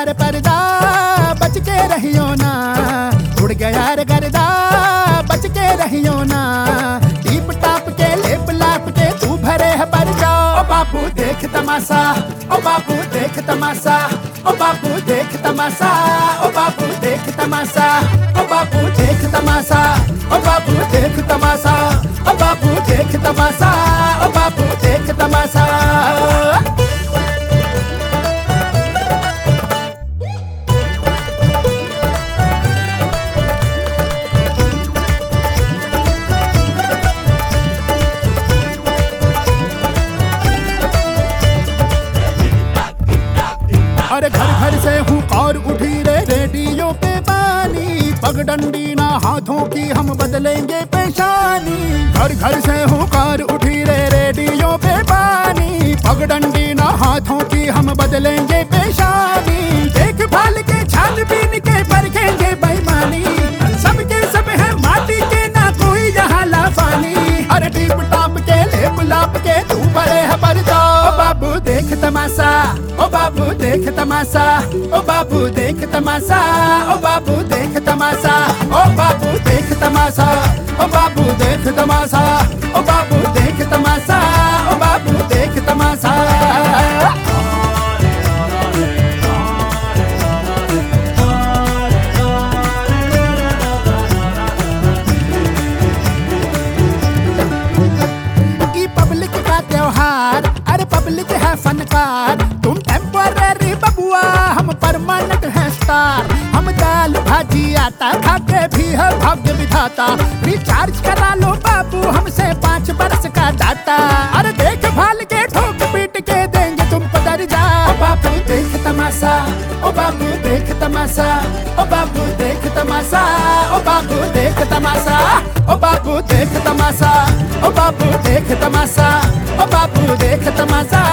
रे पर्दा बच के रहियो ना, उड़ गया रे गर्दा बच के रहियो ना, टीप टाप के लेप लाप के तू भरे है पर्दा। ओ बाबू देख तमाशा, ओ बाबू देख तमाशा, ओ बाबू देख तमाशा, ओ बाबू देख तमाशा, ओ बाबू देख तमाशा, ओ बाबू देख तमाशा, ओ बाबू देख तमाशा, ओ बाबू देख तमाशा। अरे घर घर से हुकार उठी रे रेडियो पे बानी, पगडंडी ना हाथों की हम बदलेंगे पेशानी। घर घर से हुकार उठी रे रेडियो पे बानी, पगडंडी ना हाथों की हम बदलेंगे पेशानी। देख भाल के छानबीन के परखेंगे बेईमानी, सबके सब है माटी के ना कोई यहाँ लाफानी। अरे टीप टाप के लेप लाप के तू बड़े है पर्दा। ओ बाबू देख तमाशा, ओ बाबू देख तमाशा, ओ बाबू देख तमाशा, ओ बाबू देख तमाशा, ओ बाबू देख तमाशा, ओ बाबू देख तमाशा, ओ बाबू देख तमाशा, ओ बाबू देख तमाशा। पब्लिक का त्योहार, अरे पब्लिक है फनकार, तुम टेम्पररी बबुआ हम परमानेंट है स्टार। हम दाल भाजी आता खा के भी है भाग्य विधाता, रिचार्ज करा लो बाबू हमसे 5 बरस का डाटा। अरे देख भाल के ठोक पीट के देंगे तुमको दर्जा। ओ बाबू देख तमाशा, ओ बाबू देख तमाशा, ओ बाबू देख तमाशा, ओ बाबू देख तमाशा, ओ बाबू देख तमाशा, ओ बाबू देख तमाशा, ओ बाबू देख तमाशा।